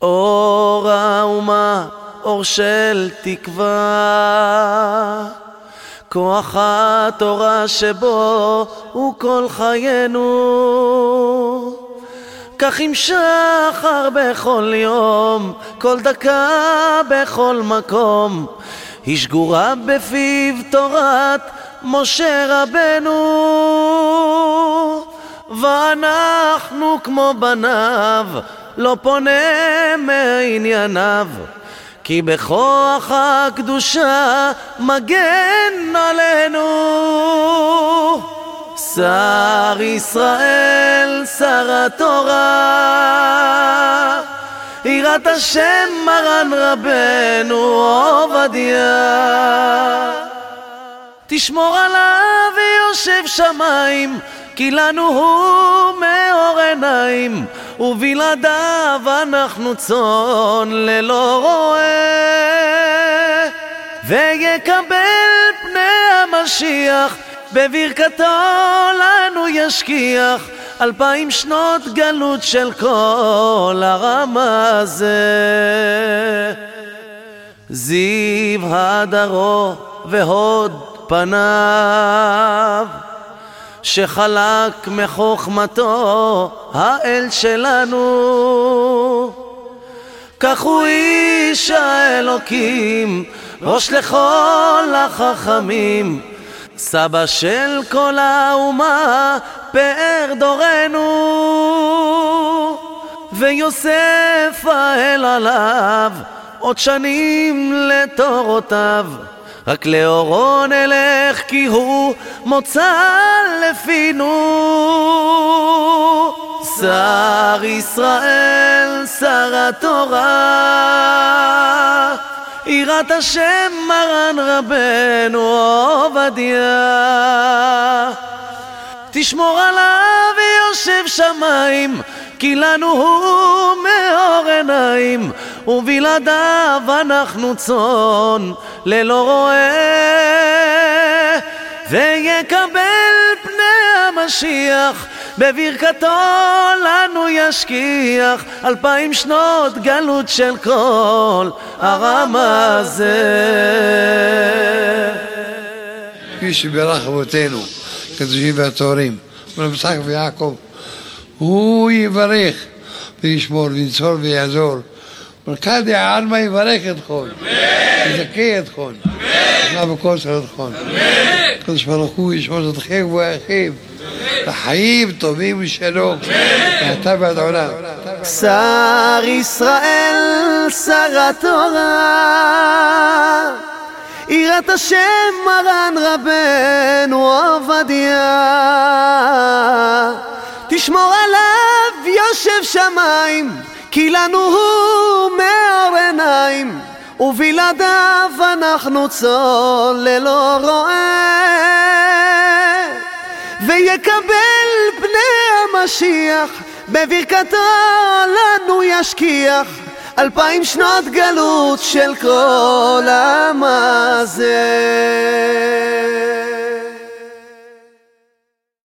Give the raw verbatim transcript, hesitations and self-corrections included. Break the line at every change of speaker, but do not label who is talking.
אור האומה, אור של תקווה, כוח התורה שבו הוא כל חיינו. כך עם שחר בכל יום, כל דקה בכל מקום, היא שגורה בפיו תורת משה רבנו. ואנחנו כמו בניו, לא פונה מענייניו, כי בכוח הקדושה מגן עלינו. שר ישראל, שר התורה, יראת השם מרן רבנו עובדיה. תשמור עליו ויושב שמיים, כי לנו הוא מאור עיניים, ובלעדיו אנחנו צאן ללא רועה. ויקבל פני המשיח, בברכתו לנו ישכיח, אלפיים שנות גלות של כל העם הזה. זיו הדרו והוד פניו, שחלק מחוכמתו האל שלנו. כך הוא איש האלוקים, ראש לכל החכמים, סבא של כל האומה, פאר דורנו. ויוסף האל עליו עוד שנים לתורותיו, רק לאורו נלך כי הוא מוצא לפינו. שר ישראל, שר התורה, יראת השם מרן רבנו עובדיה. תשמור עליו ויושב שמיים, כי לנו הוא מאור עיניים, ובלעדיו אנחנו צאן ללא רועה. ויקבל פני המשיח, בברכתו לנו ישכיח, אלפיים שנות גלות של כל העם הזה.
כפי שבירך אבותינו הקדושים והטהורים, אברהם יצחק ויעקב, הוא יברך וישמור וינצור ויעזור. ברכת העלמא יברך אתכם, יזכה אתכם, ישמע בכל שרתכם. הקדוש ברוך הוא ישמור אתכם ואחיו לחיים טובים ושלום, מעתה ועד עולם.
שר ישראל, שר התורה, יראת השם מרן רבנו עובדיה. תשמור עליו יושב שמיים, כי לנו הוא מאור עיניים, ובלעדיו אנחנו צאן ללא רועה. ויקבל פני המשיח, בברכתו לנו ישכיח, אלפיים שנות גלות של כל העם הזה.